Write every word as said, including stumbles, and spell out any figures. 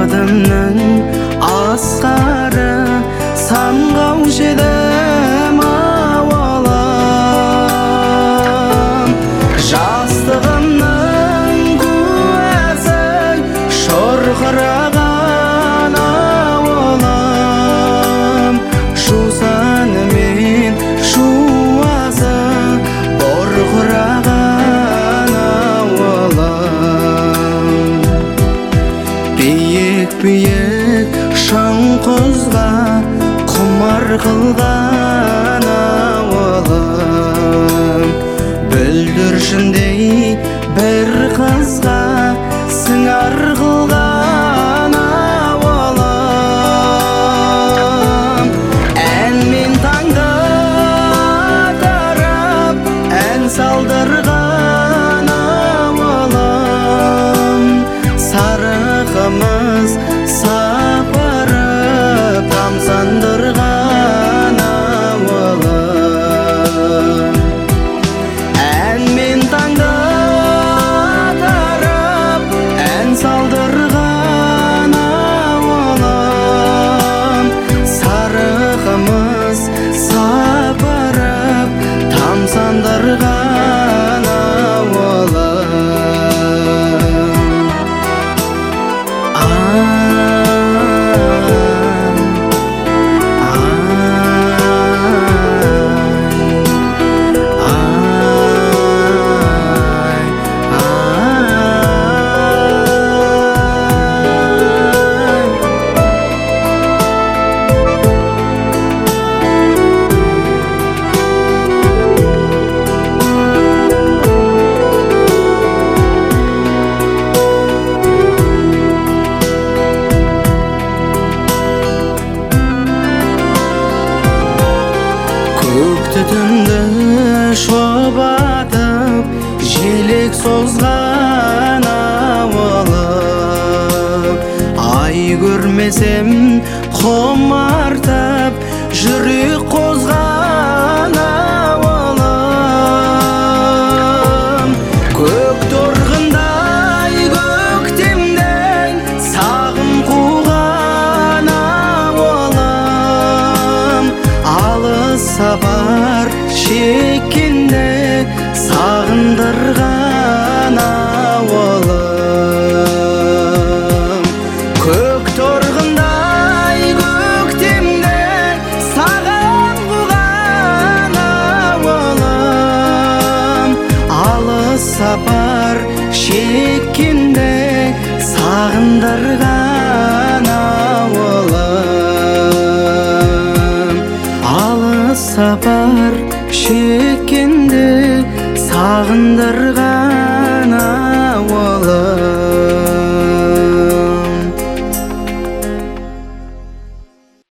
адымның асқары самғаушы едім ауалым. Жастығымның куәсі шорқыраған ауалым. Жусаны мен шуасы борқыраған ауалым. Биік-биік шың құзға құмар қылған ауалым. Бүлдіршіндей бір қызға сыңар қылған ауалым. Ән мен таңды атарып, ән салдырған ауалым. Сары қымыз сапырып, тамсандырған ауалым. Ән мен таңды атарып, ән салдырған ауалым. Сары қымыз сапырып, тамсандырған ауалым. Көкті түнді шобатып, желек созған ауалым. Ай көрмесем құмартып, жүрек қозған ауалым. Көк торғындай көктемден сағым қуған ауалым. Алыс сапар шеккенде сағындырған ауалым. Көк торғындай көктемде сағым қуған ауалым. Алыс сапар шеккенде сағындырған ауалым. Алыс сапар шеккенде сағындырған ауалым.